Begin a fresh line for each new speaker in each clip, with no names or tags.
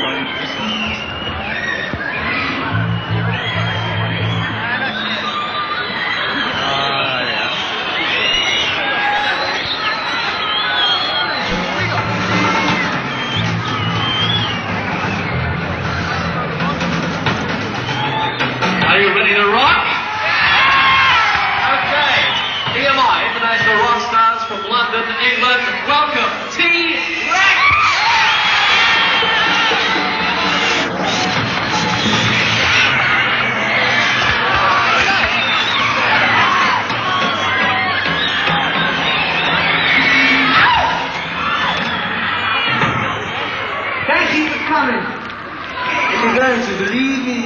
Are you ready to rock? Okay. EMI, International Rock Stars from London, England. Welcome, T-Rex!
Thank you for coming. If you're going to believe me,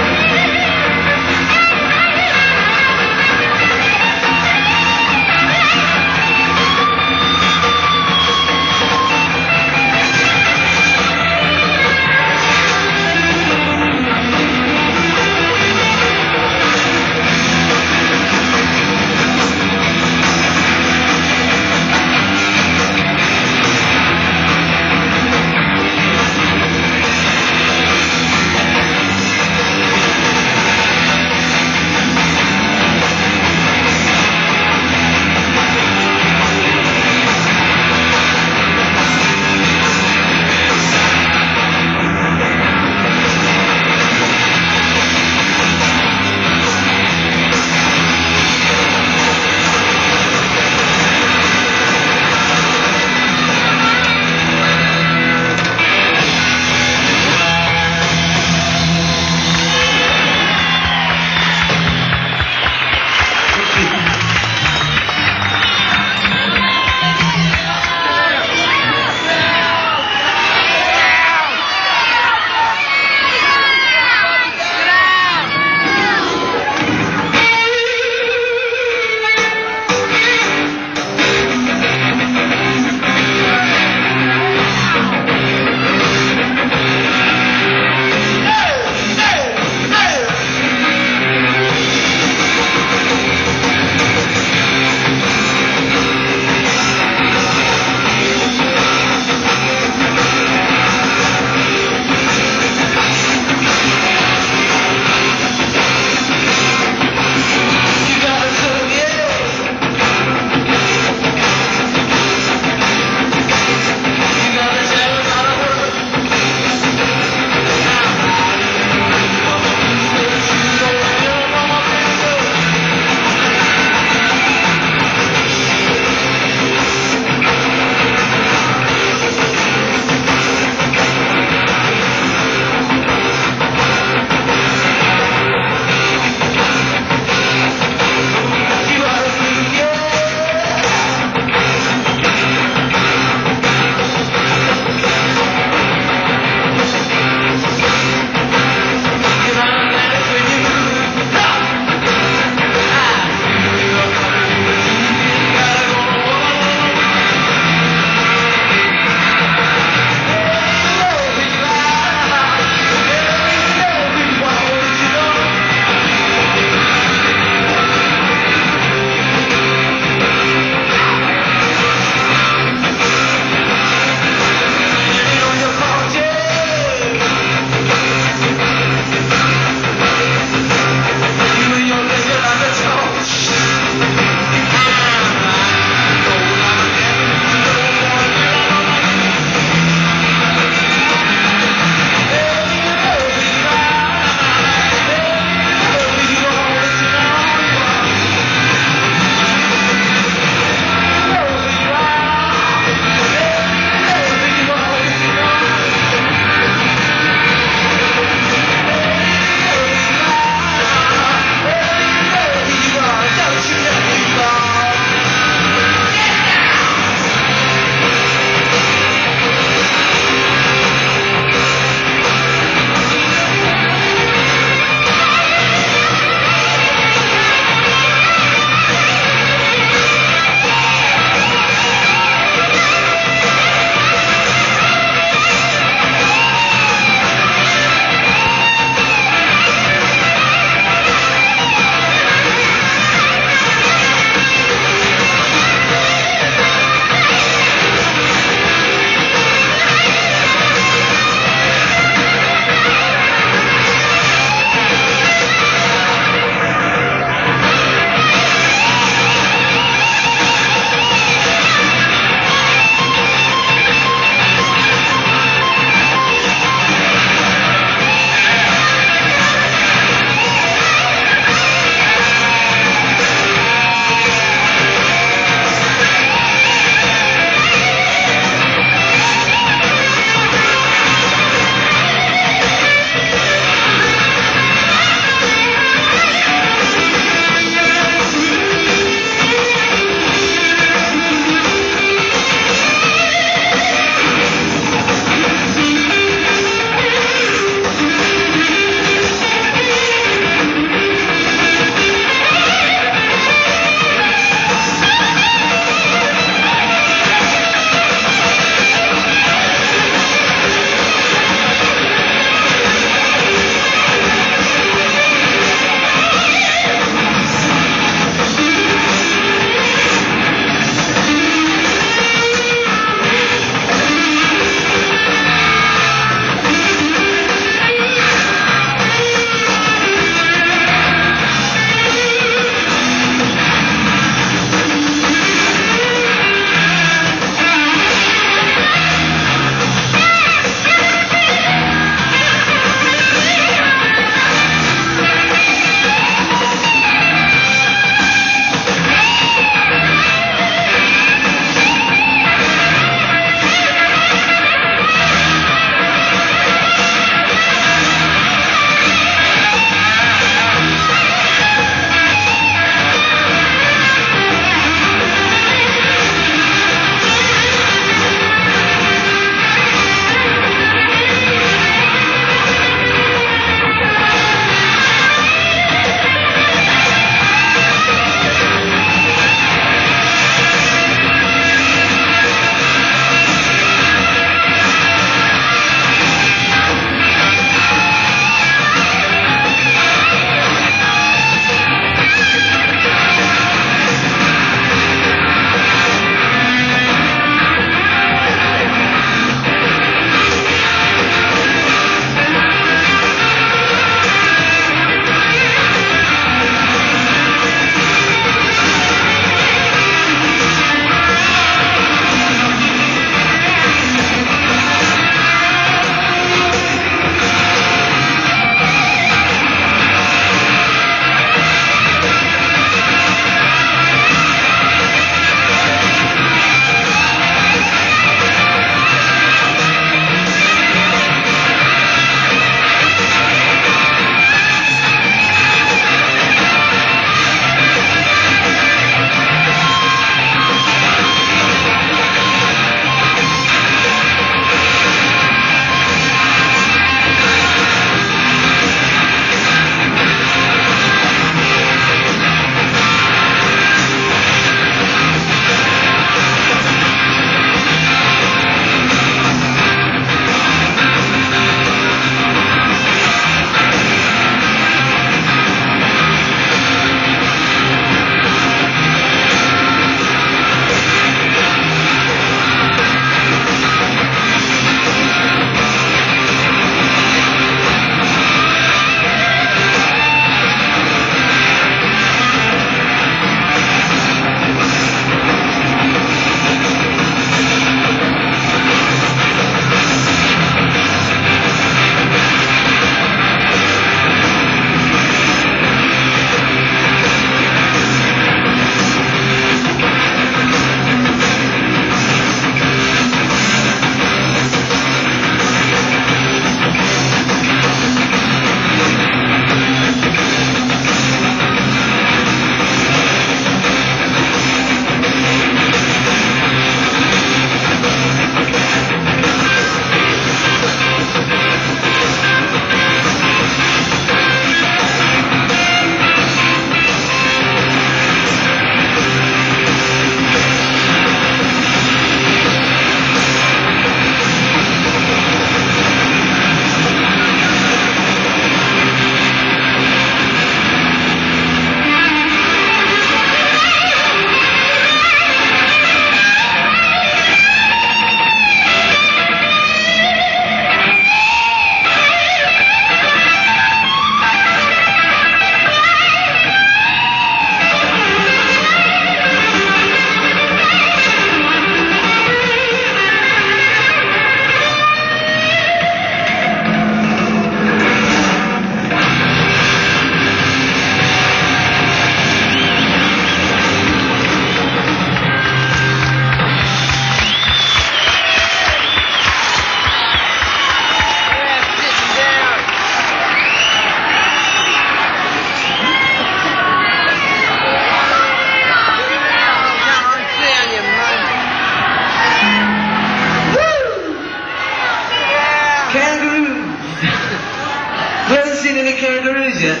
any kangaroos yet?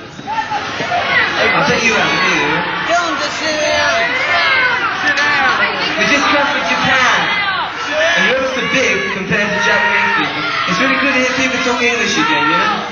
I bet you haven't either.
Tell him to sit down. Sit down.
We just come from Japan. And Europe's so big compared to Japanese people. It's really good to hear people talk English again, you know?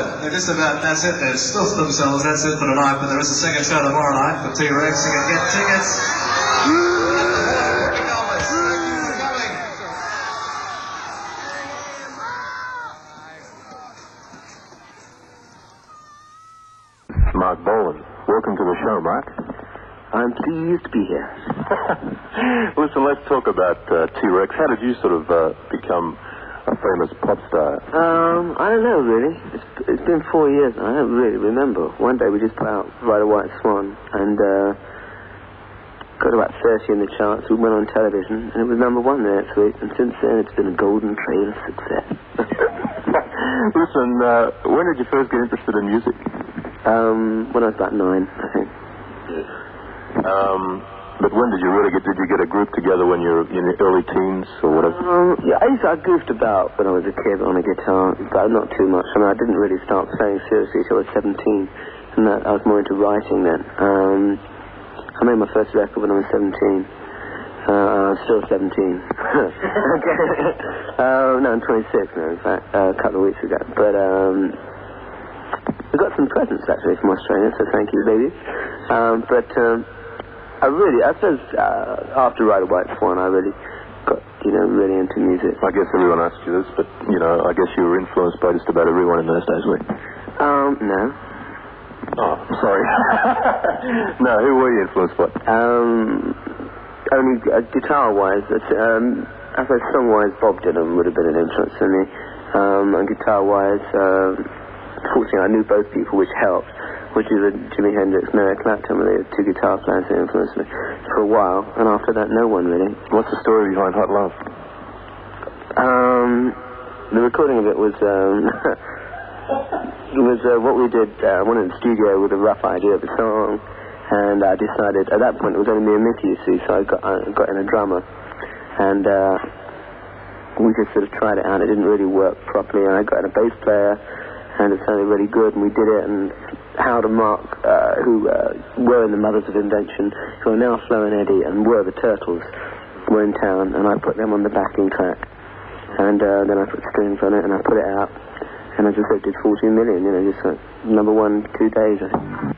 They're just about, that's it. They've stuffed themselves. That's it for tonight. But there is a second show tomorrow night for T-Rex. You can get tickets.
Mark Bolan. Welcome to the show, Mark.
I'm pleased to be here.
Listen, let's talk about T-Rex. How did you sort of become a famous pop star?
I don't know, really. It's been 4 years, and I don't really remember. One day we just put out Ride a White Swan, and got about 30 in the charts. We went on television, and it was number one the next week, and since then it's been a golden trail of success.
Listen, when did you first get interested in music?
When I was about 9, I think.
But when did you get a group together when you were in your early teens or whatever?
Yeah, I goofed about when I was a kid on a guitar, but not too much. I mean, I didn't really start playing seriously until I was 17, and I was more into writing then. I made my first record when I was 17. I'm still 17. Okay. No, I'm 26 now, in fact, a couple of weeks ago. But we got some presents, actually, from Australia, so thank you, ladies. I suppose after Ride a White Swan, I really got, really into music.
I guess everyone asks you this, but, I guess you were influenced by just about everyone in those days, were you?
No.
Oh, sorry. No, who were you influenced by?
Only guitar-wise, I suppose song-wise, Bob Dylan would have been an influence for me. And guitar-wise, fortunately, I knew both people, which helped, which is Jimi Hendrix and Eric Clapton, were the two guitar players who influenced me for a while, and after that, no one really.
What's the story behind Hot Love?
The recording of it was what we did. I went in the studio with a rough idea of the song, and I decided, at that point, it was only me and Mickey, you see, so I got in a drummer, and we just sort of tried it out. It didn't really work properly, and I got in a bass player, and it sounded really good, and we did it, and Howard and Mark, who were in the Mothers of Invention, who are now Flo and Eddie, and were the Turtles, were in town, and I put them on the backing track, and then I put strings on it, and I put it out, and I just did 14 million, just number one 2 days, I think.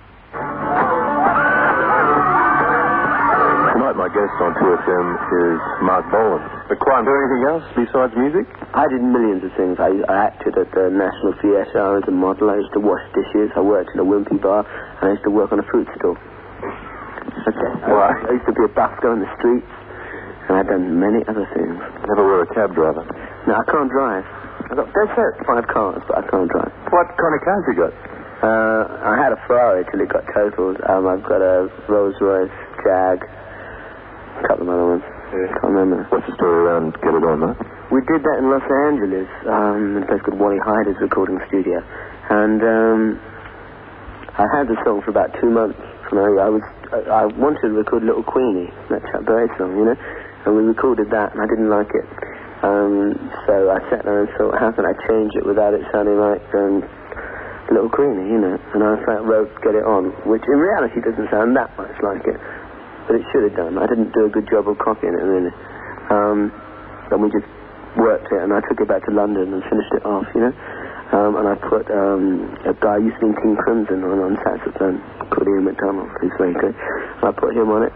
Tonight, my guest on 2FM is Mark Bolan. But Clive, do anything else besides music?
I did millions of things. I acted at the National Theatre. I was a model. I used to wash dishes. I worked in a wimpy bar. And I used to work on a fruit stall. Okay. I used to be a busker on the streets. And I've done many other things.
Never were a cab driver?
No, I can't drive. There's 5 cars, but I can't drive.
What kind of cars you got?
I had a Ferrari till it got totaled. I've got a Rolls Royce, Jag, a couple of other ones.
Yeah.
Can't remember.
What's the story around Get It On, huh?
We did that in Los Angeles, in a place called Wally Hyder's recording studio. And I had the song for about 2 months. And I wanted to record Little Queenie, that Chuck Berry song, And we recorded that, and I didn't like it. So I sat there and thought, how can I change it without it sounding like Little Queenie, And I wrote Get It On, which in reality doesn't sound that much like it. But it should have done. I didn't do a good job of copying it, really. And we just worked it, and I took it back to London and finished it off, And I put a guy who used to be in King Crimson on saxophone called Ian McDonald, who's very good. I put him on it.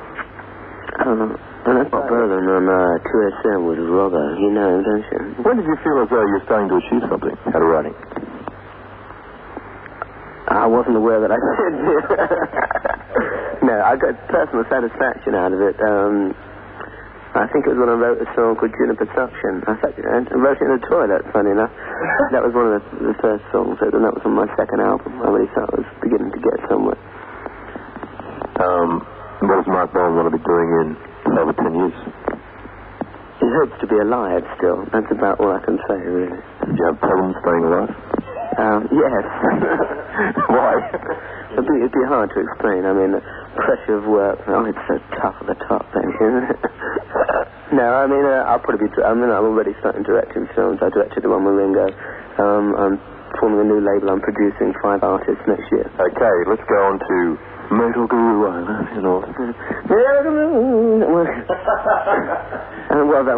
And that's Bob Berlin on 2SM with Robbo. You know him, don't you?
When did you feel as though you were starting to achieve something out of writing?
I wasn't aware that I did. No, I got personal satisfaction out of it. I think it was when I wrote a song called Juniper Suction. In fact, I wrote it in the toilet, funny enough. That was one of the first songs, and that was on my second album. I really thought I was beginning to get somewhere.
What does Mark Bolan want to be doing in over 10 years?
He hopes to be alive still. That's about all I can say, really.
Do you have problems staying alive?
Yes.
Why?
It'd be hard to explain. I mean, the pressure of work. Oh, it's so tough at the top, then, isn't it? No, I mean, I'll probably be... I'm already starting directing films. I directed the one with Ringo. I'm forming a new label. I'm producing 5 artists next year.
Okay, let's go on to Metal Guru Island,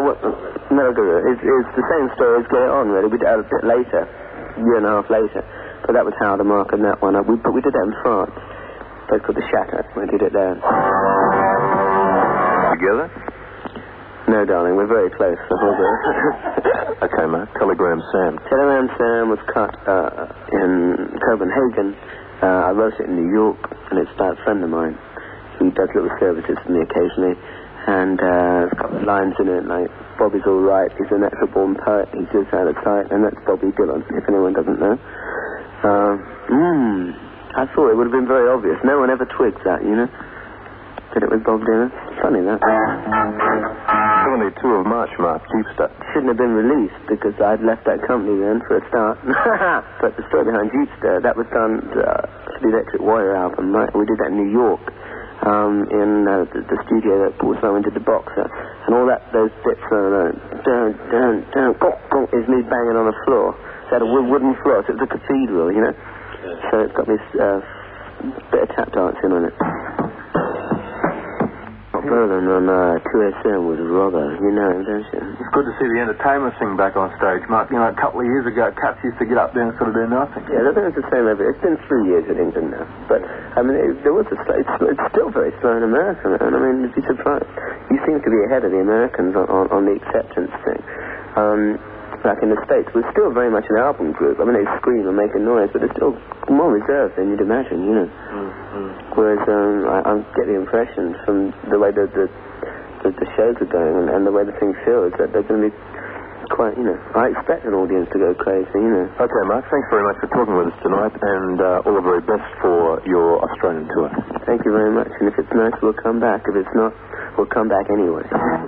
Metal Guru. It's the same story as Get It On, really. We did it a bit later. A year and a half later. But that was Howard and Mark and that one. But we did that in France. A place called the Chateau. We did it there.
Together?
No, darling, we're very close.
Okay, Mark. Telegram Sam.
Telegram Sam was cut in Copenhagen. I wrote it in New York, and it's about a friend of mine. He does little services for me occasionally. And there's a couple of lines in it, like, Bobby's all right, he's a natural-born poet, he's just out of sight, and that's Bobby Dylan, if anyone doesn't know. I thought it would have been very obvious. No one ever twigged that, you know? That it was Bob Dylan. Funny, that.
72 of March, Mark, Jeepster.
Shouldn't have been released, because I'd left that company then, for a start. But the story behind Jeepster, that was done for the Electric Warrior album, right? We did that in New York. In the studio that Paul Simon did the Boxer, and all that, those bits are is me banging on the floor. It had a wooden floor, so it was a cathedral, you know. So it's got this bit of tap dancing on it. Berlin on 2SM was Robbo, you know him, don't you?
It's good to see the entertainment thing back on stage, Mark. You know, a couple of years ago, Cats used to get up there and sort of do nothing.
Yeah, I think it's the same every... It's been 3 years in England now. But, I mean, there was a... It's still very slow in America, man. I mean, you'd be surprised. You seem to be ahead of the Americans on the acceptance thing. Like in the States, we're still very much an album group. I mean, they scream and make a noise, but they're still more reserved than you'd imagine, you know. Whereas I get the impression from the way the shows are going and the way the thing feels that they're going to be quite, you know, I expect an audience to go crazy, you know.
Okay, Mark, thanks very much for talking with us tonight, and all the very best for your Australian tour.
Thank you very much, and if it's nice, we'll come back. If it's not, we'll come back anyway.